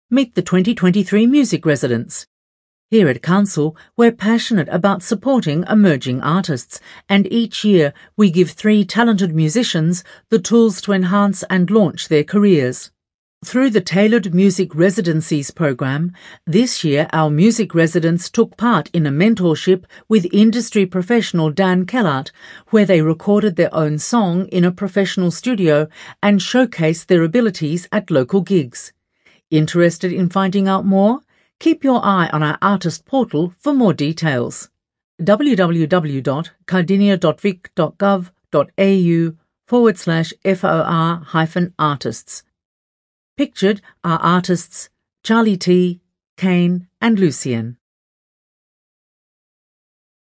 Meet the 2023 music residents. Here at Council, we're passionate about supporting emerging artists, and each year we give 3 talented musicians the tools to enhance and launch their careers. Through the Tailored Music Residencies program, this year our music residents took part in a mentorship with industry professional Dan Kellart, where they recorded their own song in a professional studio and showcased their abilities at local gigs. Interested in finding out more? Keep your eye on our artist portal for more details. www.cardinia.vic.gov.au/FOR-artists. Pictured are artists Charlie T, Kane and Lucien.